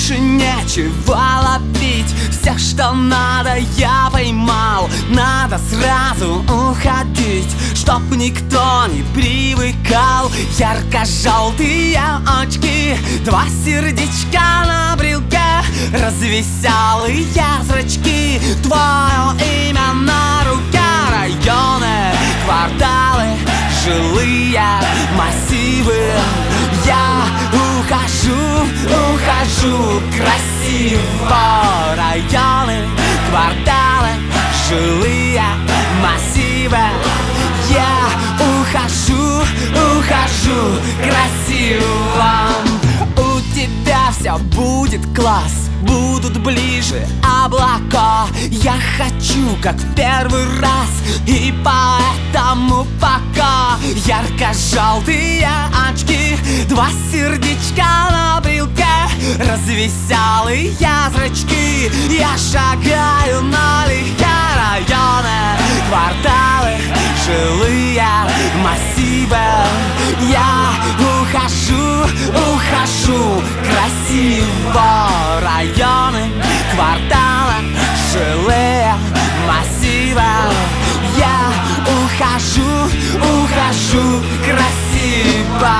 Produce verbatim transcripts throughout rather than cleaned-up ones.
больше нечего ловить. Все, что надо, я поймал. Надо сразу уходить, чтоб никто не привыкал. Ярко-желтые очки, два сердечка на брелке, развеселые зрачки, твое имя на руке. Районы, кварталы, жилые массивы. Я ухожу, ухожу красиво. Районы, кварталы, жилые массивы. Я ухожу, ухожу красиво. У тебя все будет класс, будут ближе облака. Я хочу, как в первый раз, и поэтому пока. Ярко-желтые очки, два сердечка на брелке, развеселые зрачки. Я шагаю налегке. Районы, кварталы, жилые массивы. Я ухожу, ухожу красиво. Районы, кварталы, жилые массивы. Я ухожу, ухожу красиво.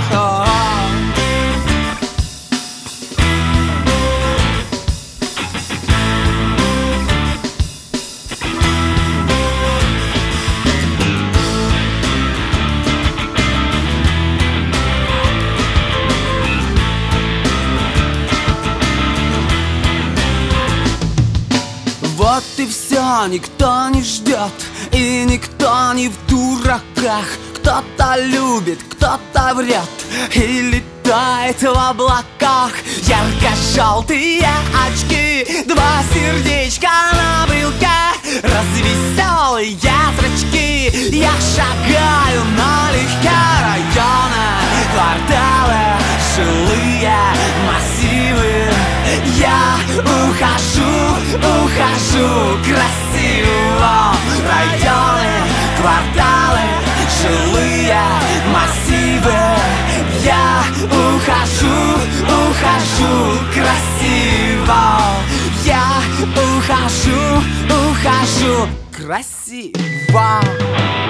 Вот и все, никто не ждет, и никто не в дураках. Кто-то любит, кто-то врет и летает в облаках. Ярко-желтые очки, два сердечка на брелке, развеселые зрачки. Я шагаю налегке. Районы, кварталы, жилые массивы. Я ухожу, ухожу красиво. Районы, кварталы, жилые массивы. Я ухожу, ухожу красиво. Я ухожу, ухожу красиво.